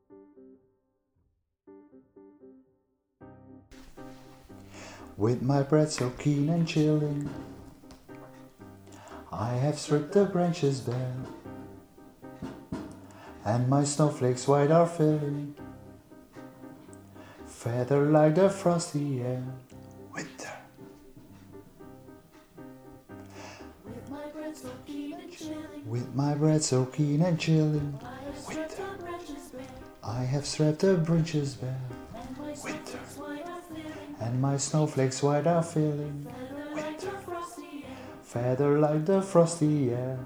With my breath so keen and chilling, I have stripped the branches bare, and my snowflakes white are filling, feather like the frosty air. Winter. With my breath so keen and chilling, With my breath so keen and chilling, winter. I have stripped the branches bare, Winter. and my snowflakes white are filling, feather like the frosty air.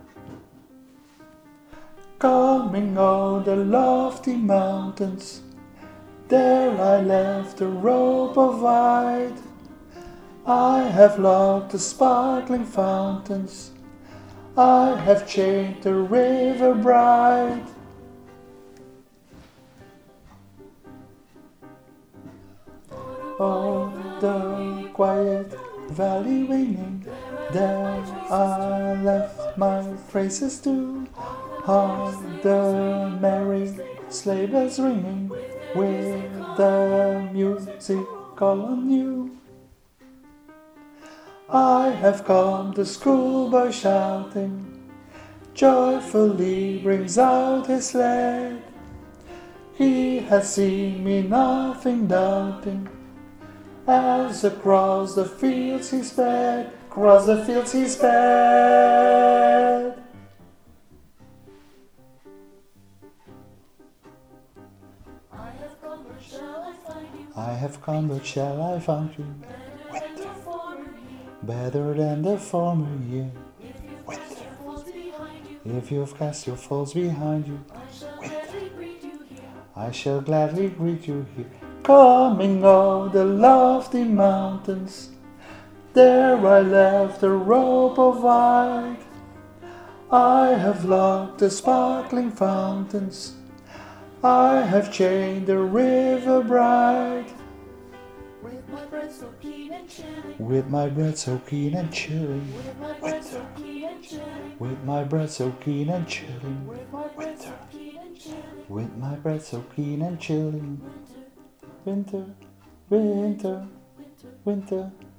Coming on the lofty mountains, there I left the rope of white. I have locked the sparkling fountains, I have chained the river bright. Oh, the quiet valley ringing, there I left my traces too. On the merry sleigh bells ringing, with the music all on you. I have come, the schoolboy shouting, joyfully brings out his sled. He has seen me, nothing doubting, as across the fields he sped, across the fields he sped. I have come, but shall I find you? Winter. Better than the former year. Winter. If you've cast your faults behind you. Winter. I shall gladly greet you here. Coming on the lofty mountains, there I left a rope of white. I have locked the sparkling fountains, I have chained the river bright. With my breath so keen and chilling, With my breath so keen and chilling, winter. with my breath so keen and chilling, Winter. with my breath so keen and chilling, winter, winter, winter.